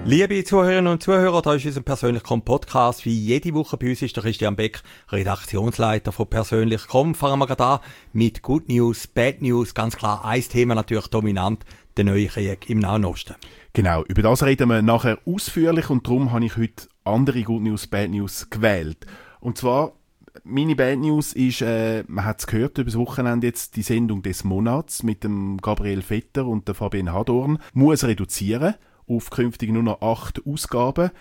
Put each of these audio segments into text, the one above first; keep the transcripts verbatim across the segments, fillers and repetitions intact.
Liebe Zuhörerinnen und Zuhörer, da ist unser persönlicher Podcast. Wie jede Woche bei uns ist der Christian Beck, Redaktionsleiter von persönlich punkt com. Fangen wir gerade an mit Good News, Bad News. Ganz klar, ein Thema natürlich dominant, der neue Krieg im Nahen Osten. Genau, über das reden wir nachher ausführlich und darum habe ich heute andere Good News, Bad News gewählt. Und zwar, meine Bad News ist, äh, man hat es gehört über das Wochenende jetzt, die Sendung des Monats mit dem Gabriel Vetter und der Fabienne Hadorn muss reduzieren auf künftig nur noch acht Ausgaben.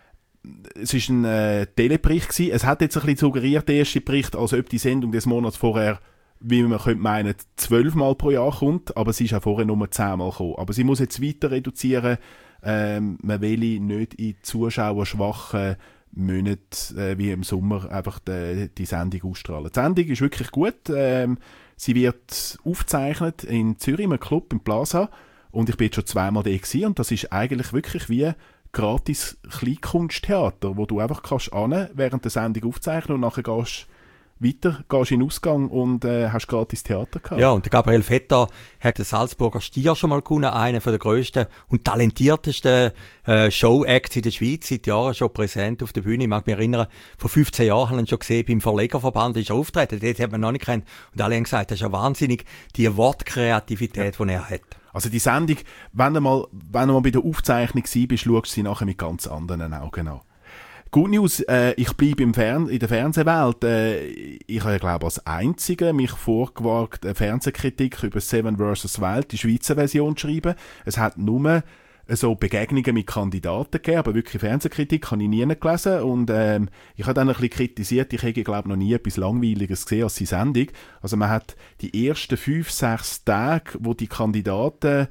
Es war ein äh, Telebericht gewesen. Es hat jetzt ein bisschen suggeriert, der erste Bericht, als ob die Sendung des Monats vorher, wie man könnte meinen, zwölfmal pro Jahr kommt, aber sie ist auch vorher nur zehnmal gekommen. Aber sie muss jetzt weiter reduzieren. Ähm, man will nicht in zuschauerschwachen Monaten äh, wie im Sommer einfach die, die Sendung ausstrahlen. Die Sendung ist wirklich gut. Ähm, sie wird aufgezeichnet in Zürich, im Club, im Plaza. Und ich bin jetzt schon zweimal da gewesen, und das ist eigentlich wirklich wie gratis Kleinkunsttheater, wo du einfach kannst ane während der Sendung aufzeichnen und nachher gehst weiter, gehst in den Ausgang und äh, hast gratis Theater gehabt. Ja, und der Gabriel Vetter hat den Salzburger Stier schon mal gewonnen, einer der grössten und talentiertesten äh, Show-Acts in der Schweiz, seit Jahren schon präsent auf der Bühne. Ich mag mich erinnern, vor fünfzehn Jahren haben wir ihn schon gesehen, beim Verlegerverband ist er auftreten, dort hat man noch nicht kennt. Und alle haben gesagt, das ist ja wahnsinnig, die Wortkreativität, ja, die er hat. Also die Sendung, wenn du mal, wenn du mal bei der Aufzeichnung gewesen bist, schaust du sie nachher mit ganz anderen Augen an. Good News, äh, ich bleibe im Fern- in der Fernsehwelt. Äh, ich habe, glaube als Einziger mich vorgewagt, eine Fernsehkritik über Seven versus. Wild, die Schweizer Version zu schreiben. Es hat nur so Begegnungen mit Kandidaten gegeben, aber wirklich Fernsehkritik habe ich nie gelesen. Und ähm, ich habe dann ein bisschen kritisiert, ich hätte, glaube noch nie etwas Langweiliges gesehen als die Sendung. Also man hat die ersten fünf, sechs Tage, wo die Kandidaten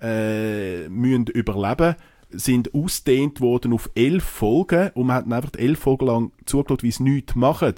äh, müssen überleben sind ausgedehnt worden auf elf Folgen, und man hat einfach elf Folgen lang zugeschaut, wie sie nichts machen.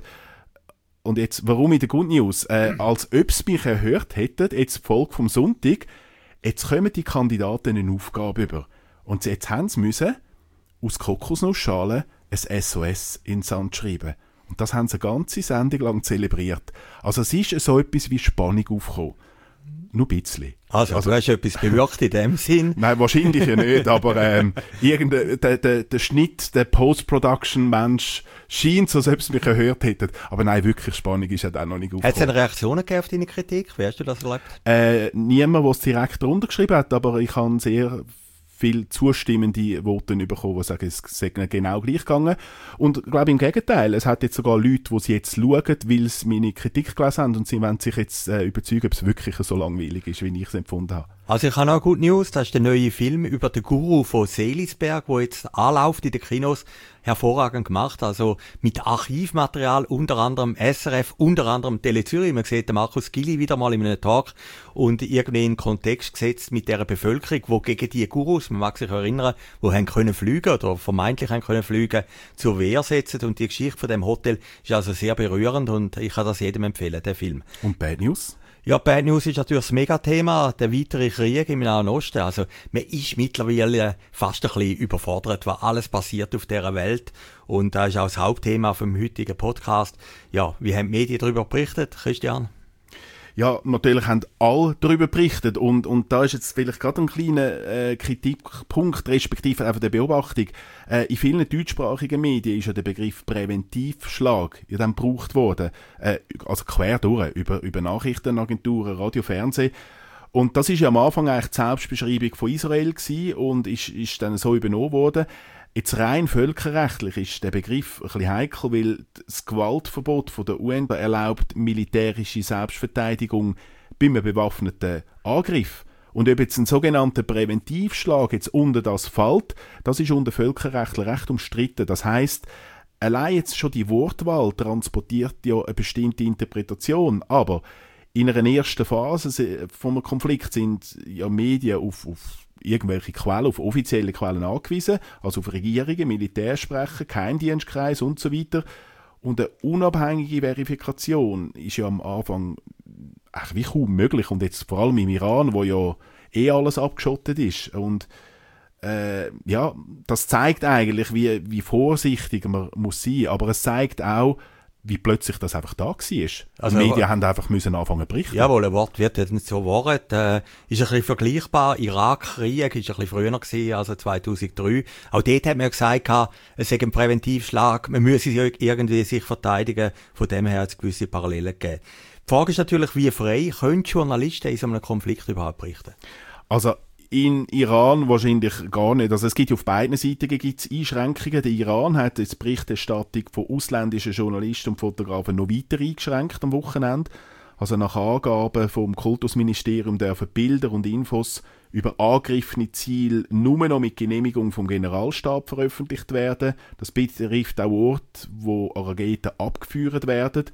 Und jetzt, warum in der Good News? Äh, als ob sie mich erhört hätten, jetzt die Folge vom Sonntag, jetzt kommen die Kandidaten eine Aufgabe über. Und jetzt haben sie müssen aus Kokosnussschalen ein S O S in den Sand schreiben. Und das haben sie eine ganze Sendung lang zelebriert. Also es ist so etwas wie Spannung aufgekommen. Nur ein bisschen. Also, also du hast etwas bewirkt in dem Sinn? Nein, wahrscheinlich ja nicht, aber ähm, irgendein, der, der, der Schnitt, der Post-Production-Mensch scheint so, als ob sie mich gehört hätten. Aber nein, wirklich Spannung ist ja dann noch nicht aufgekommen. Hat es eine Reaktion gegeben auf deine Kritik? Wie hast du das erlebt? Äh, niemand, der es direkt drunter geschrieben hat, aber ich habe sehr viel zustimmende Voten bekommen, die sagen, es sei genau gleich gegangen. Und ich glaube im Gegenteil, es hat jetzt sogar Leute, die sie jetzt schauen, weil sie meine Kritik gelesen haben, und sie wollen sich jetzt äh, überzeugen, ob es wirklich so langweilig ist, wie ich es empfunden habe. Also ich habe auch Good News, das ist der neue Film über den Guru von Seelisberg, der jetzt anläuft in den Kinos, hervorragend gemacht, also mit Archivmaterial, unter anderem S R F, unter anderem Tele Zürich. Man sieht den Markus Gilli wieder mal in einem Talk und irgendwie in Kontext gesetzt mit der Bevölkerung, die gegen die Gurus, man mag sich erinnern, die haben können fliegen oder vermeintlich haben können fliegen, zur Wehr setzen, und die Geschichte von dem Hotel ist also sehr berührend, und ich kann das jedem empfehlen, der Film. Und Bad News? Ja, Bad News ist natürlich das Megathema, der weitere Krieg im Nahen Osten. Also, man ist mittlerweile fast ein bisschen überfordert, was alles passiert auf dieser Welt. Und das ist auch das Hauptthema vom heutigen Podcast. Ja, wie haben die Medien darüber berichtet, Christian? Ja, natürlich haben alle darüber berichtet, und, und da ist jetzt vielleicht gerade ein kleiner äh, Kritikpunkt, respektive einfach der Beobachtung. Äh, in vielen deutschsprachigen Medien ist ja der Begriff Präventivschlag ja dann gebraucht worden, äh, also quer durch, über, über Nachrichtenagenturen, Radio, Fernsehen. Und das ist ja am Anfang eigentlich die Selbstbeschreibung von Israel gewesen und ist, ist dann so übernommen worden. Jetzt rein völkerrechtlich ist der Begriff ein bisschen heikel, weil das Gewaltverbot von der U N erlaubt militärische Selbstverteidigung bei einem bewaffneten Angriff. Und ob jetzt ein sogenannter Präventivschlag jetzt unter das fällt, das ist unter Völkerrechtlich recht umstritten. Das heisst, allein jetzt schon die Wortwahl transportiert ja eine bestimmte Interpretation, aber in einer ersten Phase von einem Konflikt sind ja Medien auf, auf irgendwelche Quellen, auf offizielle Quellen angewiesen, also auf Regierungen, Militärsprecher, Geheimdienstkreise und so weiter. Und eine unabhängige Verifikation ist ja am Anfang ach, wie kaum möglich. Und jetzt vor allem im Iran, wo ja eh alles abgeschottet ist. Und äh, ja, das zeigt eigentlich, wie, wie vorsichtig man muss sein. Aber es zeigt auch, wie plötzlich das einfach da war. Also, die Medien haben einfach müssen anfangen zu berichten. Jawohl, ein Wort wird jetzt nicht so Wort. Äh, ist ein bisschen vergleichbar. Irakkrieg ist ein bisschen früher gewesen, also zweitausenddrei. Auch dort hat man gesagt, es sei ein Präventivschlag, man müsse sich irgendwie sich verteidigen. Von dem her hat es gewisse Parallelen gegeben. Die Frage ist natürlich, wie frei können Journalisten in so einem Konflikt überhaupt berichten? Also, in Iran wahrscheinlich gar nicht. Also es gibt auf beiden Seiten gibt's Einschränkungen. Der Iran hat die Berichterstattung von ausländischen Journalisten und Fotografen noch weiter eingeschränkt am Wochenende. Also nach Angaben vom Kultusministerium dürfen Bilder und Infos über angegriffene Ziele nur noch mit Genehmigung vom Generalstab veröffentlicht werden. Das betrifft auch Orte, wo Raketen abgeführt werden.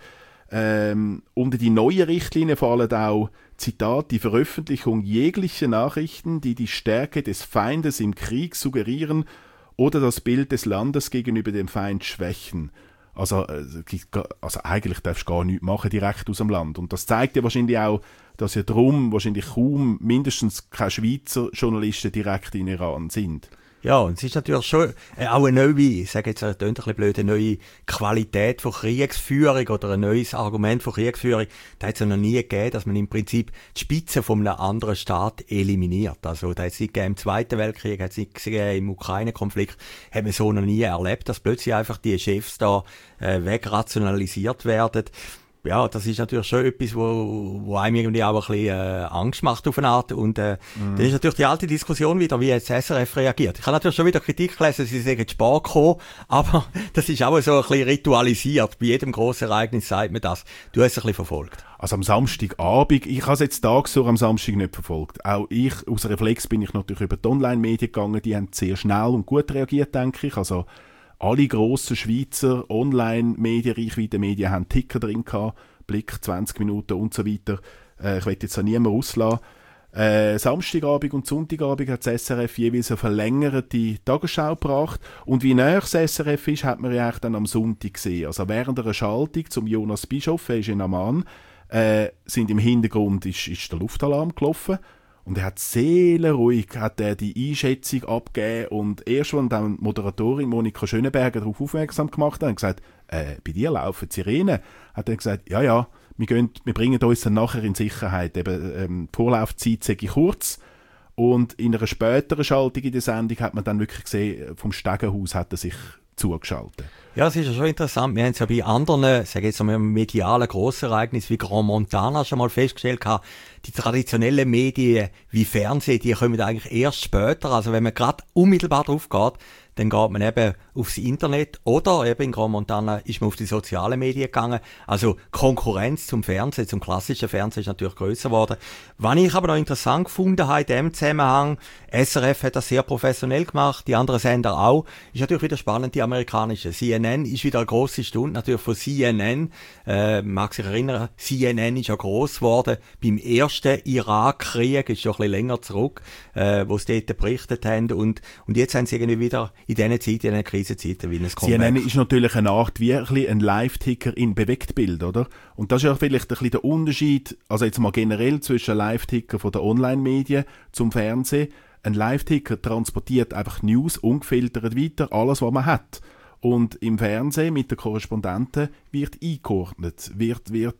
Ähm, unter die neuen Richtlinien fallen auch, Zitat, die Veröffentlichung jeglicher Nachrichten, die die Stärke des Feindes im Krieg suggerieren oder das Bild des Landes gegenüber dem Feind schwächen. Also, also eigentlich darfst du gar nichts machen direkt aus dem Land. Und das zeigt ja wahrscheinlich auch, dass ja darum wahrscheinlich kaum mindestens keine Schweizer Journalisten direkt in Iran sind. Ja, und es ist natürlich schon äh, auch eine neue, ich sage jetzt, das klingt ein bisschen blöd, eine neue Qualität von Kriegsführung oder ein neues Argument von Kriegsführung. Da hat es ja noch nie gegeben, dass man im Prinzip die Spitze von einem anderen Staat eliminiert. Also, da hat es nicht gegeben im Zweiten Weltkrieg, hat es nicht gegeben im Ukraine-Konflikt, hat man so noch nie erlebt, dass plötzlich einfach die Chefs da äh, wegrationalisiert werden. Ja, das ist natürlich schon etwas, wo, wo einem irgendwie auch ein bisschen äh, Angst macht auf eine Art. Und äh, mhm. dann ist natürlich die alte Diskussion wieder, wie jetzt S R F reagiert. Ich habe natürlich schon wieder Kritik gelesen, sie sagen Sport gekommen, aber das ist auch so ein bisschen ritualisiert. Bei jedem grossen Ereignis sagt man das. Du hast es ein bisschen verfolgt. Also am Samstagabend, ich habe es jetzt tagsüber am Samstag nicht verfolgt. Auch ich, aus Reflex bin ich natürlich über die Online-Medien gegangen, die haben sehr schnell und gut reagiert, denke ich. Also alle grossen Schweizer Online-Medien, Reichweite-Medien haben Ticker drin gehabt, Blick, zwanzig Minuten und so weiter. Äh, ich will jetzt auch niemand auslassen. Äh, Samstagabend und Sonntagabend hat das S R F jeweils eine verlängerte Tagesschau gebracht. Und wie näher das S R F ist, hat man ja eigentlich dann am Sonntag gesehen. Also während einer Schaltung zum Jonas Bischof, er ist in Amman, äh, sind im Hintergrund ist, ist der Luftalarm gelaufen. Und er hat seelenruhig hat er die Einschätzung abgegeben und erst, als dann die Moderatorin Monika Schönenberger darauf aufmerksam gemacht hat, hat gesagt, äh, bei dir laufen Sirenen, hat er gesagt, ja, ja, wir, gehen, wir bringen uns dann nachher in Sicherheit. Eben, ähm, die Vorlaufzeit sei kurz. Und in einer späteren Schaltung in der Sendung hat man dann wirklich gesehen, vom Stegenhaus hat er sich zugeschaltet. Ja, es ist ja schon interessant. Wir haben es ja bei anderen, sage ich jetzt mal, medialen Grossereignissen wie Grand Montana schon mal festgestellt gehabt, die traditionellen Medien wie Fernsehen, die kommen eigentlich erst später. Also wenn man gerade unmittelbar drauf geht, dann geht man eben aufs Internet oder eben in Grand Montana ist man auf die sozialen Medien gegangen. Also Konkurrenz zum Fernsehen, zum klassischen Fernsehen ist natürlich grösser geworden. Was ich aber noch interessant gefunden habe in diesem Zusammenhang, S R F hat das sehr professionell gemacht, die anderen Sender auch, ist natürlich wieder spannend, die amerikanische. C N N ist wieder eine grosse Stunde, natürlich von C N N, äh, mag sich erinnern, C N N ist ja gross geworden beim ersten Irakkrieg, ist schon ein bisschen länger zurück, äh, wo sie dort berichtet haben und, und jetzt haben sie irgendwie wieder in diesen Zeiten, in diesen Krisenzeiten, wie ein Comeback. C N N ist natürlich eine Art wie ein, ein Live-Ticker in Bewegtbild, oder? Und das ist ja vielleicht ein bisschen der Unterschied, also jetzt mal generell zwischen Live-Ticker von der Online-Medien zum Fernsehen. Ein Live-Ticker transportiert einfach News ungefiltert weiter, alles, was man hat. Und im Fernsehen mit den Korrespondenten wird eingeordnet, wird, wird,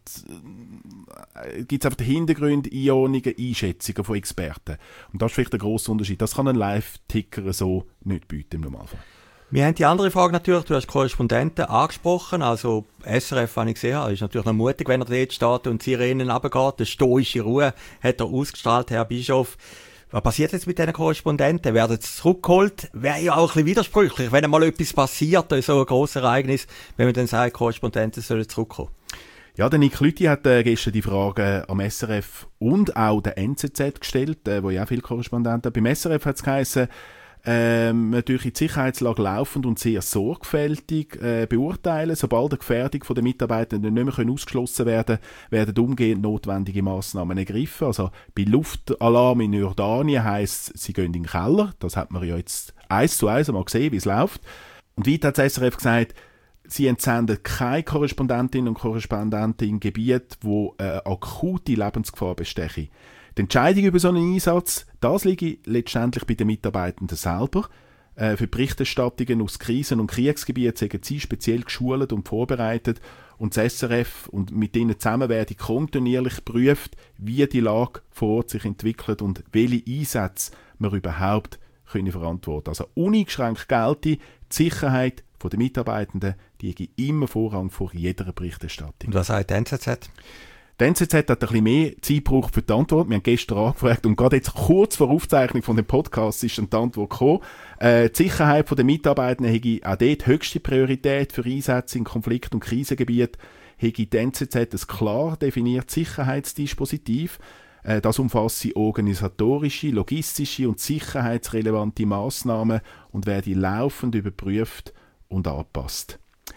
äh, gibt es einfach Hintergründe, Einordnungen, Einschätzungen von Experten. Und das ist vielleicht der grosse Unterschied. Das kann ein Live-Ticker so nicht bieten im Normalfall. Wir haben die andere Frage natürlich, du hast Korrespondenten angesprochen, also S R F, was ich gesehen habe, ist natürlich noch mutig, wenn er dort steht und die Sirenen runtergeht, eine stoische Ruhe hat er ausgestrahlt, Herr Bischof. Was passiert jetzt mit diesen Korrespondenten? Werden sie zurückgeholt? Wäre ja auch ein bisschen widersprüchlich, wenn einmal etwas passiert, so ein grosses Ereignis, wenn man dann sagt, Korrespondenten sollen zurückkommen. Ja, der Nick Lüthi hat äh, gestern die Frage am S R F und auch der N Z Z gestellt, äh, wo ja auch viele Korrespondenten haben. Beim S R F hat es geheißen, ähm, natürlich die Sicherheitslage laufend und sehr sorgfältig äh, beurteilen. Sobald die Gefährdung der Mitarbeitenden nicht mehr ausgeschlossen werden können, werden umgehend notwendige Massnahmen ergriffen. Also bei Luftalarm in Jordanien heisst es, sie gehen in den Keller. Das hat man ja jetzt eins zu eins mal gesehen, wie es läuft. Und weiter hat das S R F gesagt, sie entsenden keine Korrespondentinnen und Korrespondenten in Gebieten, wo eine akute Lebensgefahr besteche. Die Entscheidung über so einen Einsatz, das liegt letztendlich bei den Mitarbeitenden selber. Äh, für Berichterstattungen aus Krisen- und Kriegsgebieten sind sie speziell geschult und vorbereitet. und das S R F und mit ihnen zusammen werden kontinuierlich geprüft, wie die Lage vor Ort sich entwickelt und welche Einsätze wir überhaupt können verantworten. Also uneingeschränkt gelte die Sicherheit der Mitarbeitenden, die hat immer Vorrang vor jeder Berichterstattung. Und was sagt die N Z Z? Die N Z Z hat ein bisschen mehr Zeit gebraucht für die Antwort. Wir haben gestern angefragt und gerade jetzt kurz vor Aufzeichnung von dem Podcast ist dann die Antwort gekommen. Äh, die Sicherheit der Mitarbeitenden hätte auch dort höchste Priorität für Einsätze in Konflikt- und Krisengebieten. Hätte die N Z Z ein klar definiertes Sicherheitsdispositiv. Äh, das umfasst organisatorische, logistische und sicherheitsrelevante Massnahmen und werde laufend überprüft und angepasst.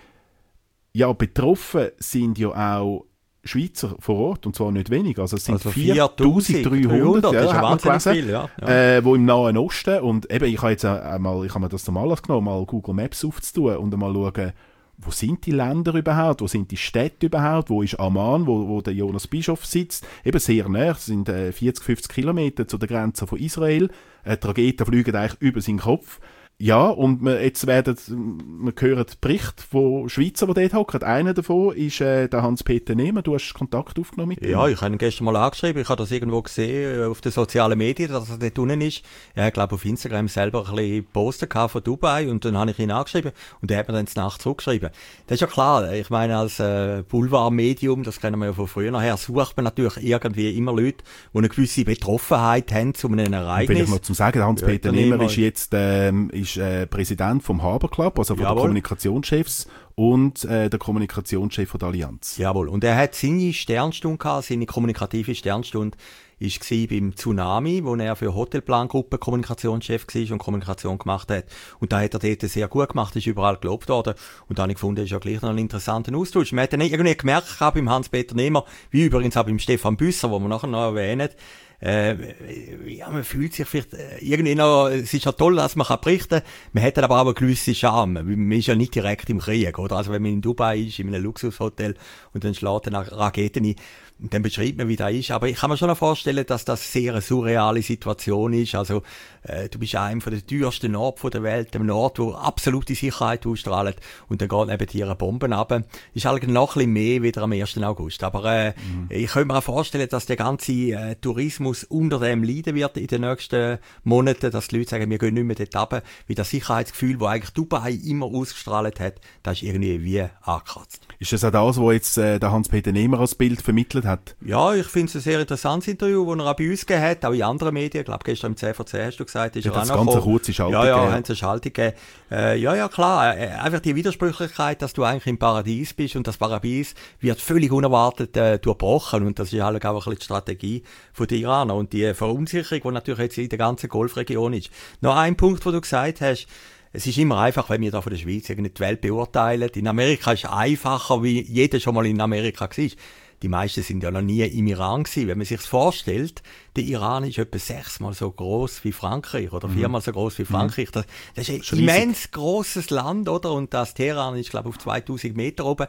Ja, betroffen sind ja auch Schweizer vor Ort, und zwar nicht wenig. Also es sind also viertausenddreihundert, ja, ja, hat man gelesen, viel, ja, ja. Äh, wo im Nahen Osten, und eben, ich habe jetzt einmal, ich habe mir das zum Anlass genommen, mal Google Maps aufzutun und einmal schauen, wo sind die Länder überhaupt, wo sind die Städte überhaupt, wo ist Amman, wo, wo der Jonas Bischof sitzt, eben sehr nah, es sind äh, vierzig, fünfzig Kilometer zu der Grenze von Israel, äh, die Raketen fliegen eigentlich über seinen Kopf. Ja, und wir, jetzt werden, wir hören Berichte von Schweizer, die dort hocken. Einer davon ist äh, der Hans-Peter Nehmer. Du hast Kontakt aufgenommen mit ihm. Ja, ich habe ihn gestern mal angeschrieben. Ich habe das irgendwo gesehen auf den sozialen Medien, dass er dort unten ist. Er hat, glaube ich, auf Instagram selber ein bisschen Poster gehabt von Dubai und dann habe ich ihn angeschrieben und er hat mir dann nachts zurückgeschrieben. Das ist ja klar. Ich meine, als äh, Boulevardmedium, das kennen wir ja von früher nachher, sucht man natürlich irgendwie immer Leute, die eine gewisse Betroffenheit haben zu einem Ereignis. Vielleicht noch zum Sagen, der Hans-Peter ja, Nehmer ist jetzt ähm, ist, äh, Präsident vom Haber Club, also von Jawohl. der Kommunikationschefs und äh, der Kommunikationschef von der Allianz. Jawohl. Und er hat seine Sternstunde gehabt, seine kommunikative Sternstunde war beim Tsunami, wo er für Hotelplangruppe Kommunikationschef war und Kommunikation gemacht hat. Und da hat er dort sehr gut gemacht, ist überall gelobt worden. Und da habe ich gefunden, das ist ja gleich noch ein interessanter Austausch. Man hat dann irgendwie gemerkt, auch beim Hans-Peter Nehmer, wie übrigens auch beim Stefan Büsser, wo wir nachher noch erwähnen, Äh, ja, man fühlt sich vielleicht äh, irgendwie noch, es ist ja toll, dass man kann berichten kann, man hat aber auch eine gewisse Charme, man ist ja nicht direkt im Krieg, oder? Also wenn man in Dubai ist, in einem Luxushotel und dann schlägt eine Rakete ein, und dann beschreibt man, wie das ist, aber ich kann mir schon noch vorstellen, dass das sehr eine surreale Situation ist, also äh, du bist einem von den teuersten Orten der Welt, dem Ort, wo absolute Sicherheit ausstrahlt und dann geht neben dir eine Bombe runter, ist halt noch ein bisschen mehr wieder am ersten August, aber äh, mhm. ich könnte mir auch vorstellen, dass der ganze äh, Tourismus unter dem leiden wird in den nächsten Monaten, dass die Leute sagen, wir gehen nicht mehr dort runter, weil das Sicherheitsgefühl, das eigentlich Dubai immer ausgestrahlt hat, das ist irgendwie wie angekratzt. Ist das auch das, was jetzt äh, der Hans-Peter Nehmer als Bild vermittelt hat? Ja, ich finde es ein sehr interessantes Interview, das er auch bei uns gegeben hat, auch in anderen Medien. Ich glaube, gestern im C V C hast du gesagt, ist ja, er das auch noch ganz kurze Schaltung Ja, ja, gegeben. haben sie eine Schaltung gegeben. Äh, ja, ja, klar. Äh, einfach die Widersprüchlichkeit, dass du eigentlich im Paradies bist und das Paradies wird völlig unerwartet äh, durchbrochen und das ist halt auch ein bisschen die Strategie von den Iranern und die Verunsicherung, die natürlich jetzt in der ganzen Golfregion ist. Noch ein Punkt, wo du gesagt hast, es ist immer einfach, wenn wir da von der Schweiz irgendwie die Welt beurteilen. In Amerika ist es einfacher, wie jeder schon mal in Amerika war. Die meisten sind ja noch nie im Iran gewesen. Wenn man sich vorstellt, der Iran ist etwa sechsmal so groß wie Frankreich oder viermal so groß wie Frankreich. Das, das ist ein immens grosses Land, oder? Und das Teheran ist, glaube ich, auf zweitausend Meter oben.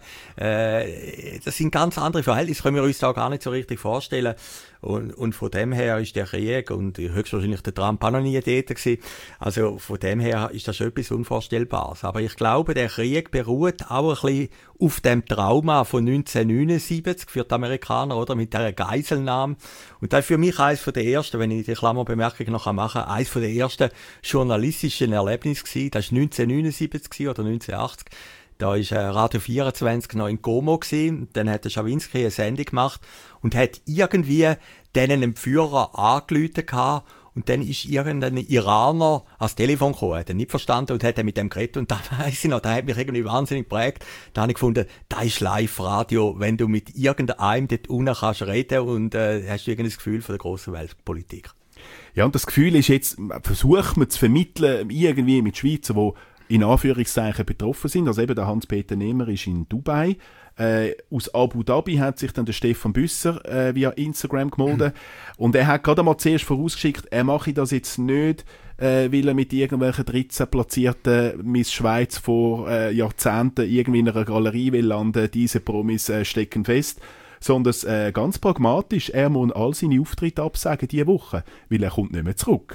Äh, das sind ganz andere Verhältnisse, können wir uns da gar nicht so richtig vorstellen. Und, und von dem her ist der Krieg und höchstwahrscheinlich der Trump auch noch nie dort gewesen. Also von dem her ist das schon etwas Unvorstellbares. Aber ich glaube, der Krieg beruht auch ein bisschen auf dem Trauma von neunzehnhundertneunundsiebzig für die Amerikaner, oder? Mit dieser Geiselnahme. Und das ist für mich eines von der ersten, wenn ich die Klammerbemerkung noch machen kann, eines von der ersten journalistischen Erlebnisse gewesen. Das war neunzehnhundertneunundsiebzig oder neunzehnhundertachtzig. Da war äh, Radio vierundzwanzig noch in Como gewesen. Dann hat der Schawinski eine Sendung gemacht und hat irgendwie denen einen Führer angerufen gehabt. Und dann ist irgendein Iraner ans Telefon gekommen, hat er nicht verstanden und hat dann mit dem geredet. Und da weiss ich noch, da hat mich irgendwie wahnsinnig geprägt. Da habe ich gefunden, da ist Live-Radio, wenn du mit irgendeinem dort unten kannst reden und äh, hast du irgendein Gefühl von der grossen Weltpolitik. Ja, und das Gefühl ist jetzt, versucht man zu vermitteln, irgendwie mit Schweizer, die in Anführungszeichen betroffen sind. Also eben der Hans-Peter Nehmer ist in Dubai. Äh, aus Abu Dhabi hat sich dann der Stefan Büsser äh, via Instagram gemeldet. Mhm. Und er hat gerade mal zuerst vorausgeschickt, er mache das jetzt nicht, äh, weil er mit irgendwelchen dreizehn platzierten Miss Schweiz vor äh, Jahrzehnten irgendwie in einer Galerie will landen. Diese Promis äh, stecken fest. Sondern äh, ganz pragmatisch, er muss all seine Auftritte absagen diese Woche, weil er kommt nicht mehr zurück.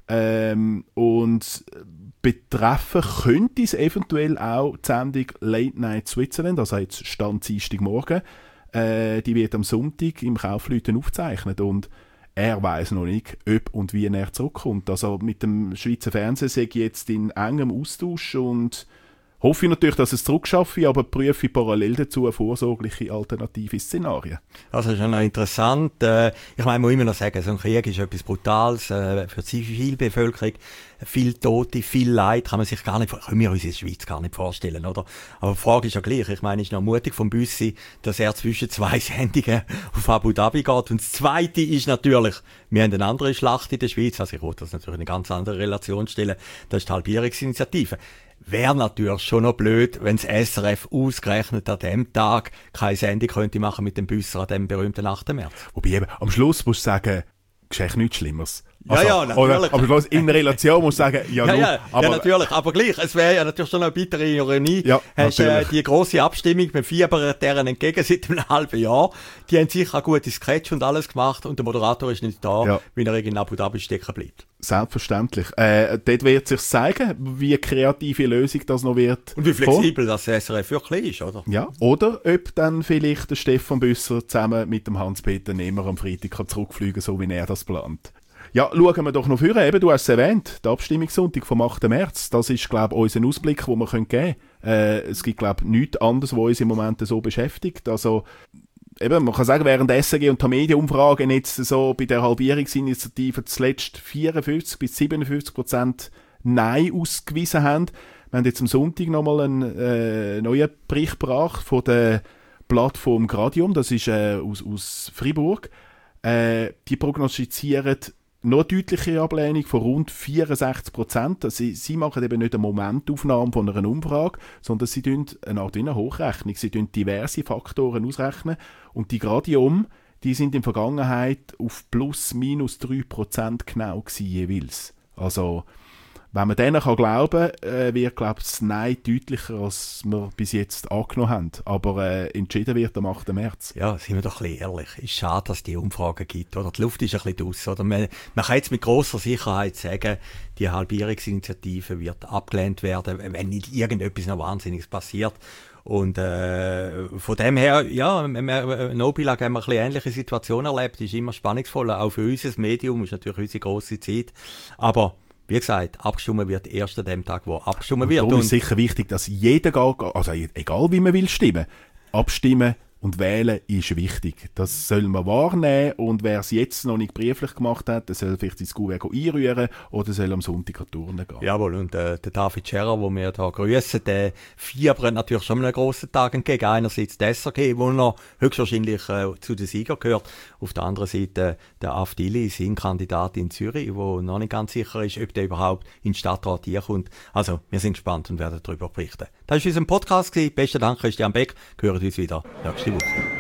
Ähm, und betreffen könnte es eventuell auch die Sendung Late Night Switzerland, also jetzt Stand Dienstagmorgen. Äh, die wird am Sonntag im Kaufleuten aufgezeichnet und er weiß noch nicht, ob und wie er zurückkommt. Also mit dem Schweizer Fernsehen sei ich jetzt in engem Austausch und hoffe ich natürlich, dass es zurückschaffe, aber prüfe parallel dazu vorsorgliche alternative Szenarien. Das ist schon noch interessant. Ich meine, ich muss immer noch sagen, so ein Krieg ist etwas Brutales für die Zivilbevölkerung. Viel Tote, viel Leid kann man sich gar nicht, können wir uns in der Schweiz gar nicht vorstellen, oder? Aber die Frage ist ja gleich. Ich meine, es ist noch mutig vom Büssi, dass er zwischen zwei Sendungen auf Abu Dhabi geht. Und das Zweite ist natürlich, wir haben eine andere Schlacht in der Schweiz. Also ich wollte das natürlich in eine ganz andere Relation stellen. Das ist die Halbierungsinitiative. Wäre natürlich schon noch blöd, wenn das S R F ausgerechnet an dem Tag keine Sendung könnte machen mit dem Büsser an dem berühmten achten März. Wobei eben, am Schluss musst du sagen, geschieht nichts Schlimmeres. Also, ja, ja, natürlich. Oder, aber in Relation muss sagen, ja, ja, nur, ja, aber, ja, natürlich. Aber gleich, es wäre ja natürlich schon eine bittere Ironie. Ja, hast äh, die grosse Abstimmung, wir fiebern deren entgegen seit einem halben Jahr. Die haben sicher auch gute Sketch und alles gemacht und der Moderator ist nicht da, ja. Weil er in Abu Dhabi stecken bleibt. Selbstverständlich. Äh, dort wird sich zeigen, wie kreative Lösung das noch wird. Und wie flexibel vor. Das S R F wirklich ist, oder? Ja, oder ob dann vielleicht der Stefan Büsser zusammen mit dem Hans-Peter Nehmer am Freitag kann zurückfliegen, so wie er das plant. Ja, schauen wir doch noch vor. Eben, du hast es erwähnt, der Abstimmungssonntag vom achten März. Das ist, glaube ich, unser Ausblick, den wir geben können. Äh, es gibt, glaube ich, nichts anderes, was uns im Moment so beschäftigt. Also, eben, man kann sagen, während der S R G und der Medienumfragen jetzt so bei der Halbierungsinitiative zuletzt vierundfünfzig bis siebenundfünfzig Prozent Nein ausgewiesen haben. Wir haben jetzt am Sonntag nochmal einen äh, neuen Bericht gebracht von der Plattform Gradium, das ist äh, aus, aus Freiburg. Äh, die prognostizieren noch deutlichere Ablehnung von rund vierundsechzig Prozent. Sie, sie machen eben nicht eine Momentaufnahme von einer Umfrage, sondern sie tun eine Art wie eine Hochrechnung. Sie tun diverse Faktoren ausrechnen und die Gradium, die sind in der Vergangenheit auf plus minus drei Prozent genau gewesen, jeweils. Also, wenn man denen kann glauben kann, äh, wird, glaube ich, das Nein deutlicher, als wir bis jetzt angenommen haben. Aber äh, entschieden wird am achten März. Ja, sind wir doch ein bisschen ehrlich. Ist schade, dass es diese Umfragen gibt. Oder? Die Luft ist ein bisschen draus. Oder? Man, man kann jetzt mit grosser Sicherheit sagen, die Halbierungsinitiative wird abgelehnt werden, wenn nicht irgendetwas noch Wahnsinniges passiert. Und äh, von dem her, ja, Nobilag haben wir eine bisschen ähnliche Situation erlebt. Ist immer spannungsvoll. Auch für uns, das Medium, ist natürlich unsere grosse Zeit. Aber wie gesagt, abgestimmt wird erst an dem Tag, wo abgestimmt wird. Und darum ist sicher wichtig, dass jeder, also egal wie man will stimmen, abstimmen und wählen ist wichtig. Das soll man wahrnehmen und wer es jetzt noch nicht brieflich gemacht hat, der soll vielleicht ins Kuvert einrühren oder soll am Sonntag an Turnen gehen. Jawohl, und äh, der David Scherer, den wir hier grüssen, der fiebert natürlich schon einen grossen Tag entgegen. Einerseits der S R G, wo er höchstwahrscheinlich äh, zu den Siegern gehört. Auf der anderen Seite der Afdili, sein Kandidat in Zürich, der noch nicht ganz sicher ist, ob der überhaupt in den Stadtrat hier kommt. Also, wir sind gespannt und werden darüber berichten. Das war unser Podcast. Besten Dank, Christian Beck. Wir hören uns wieder nächste Woche.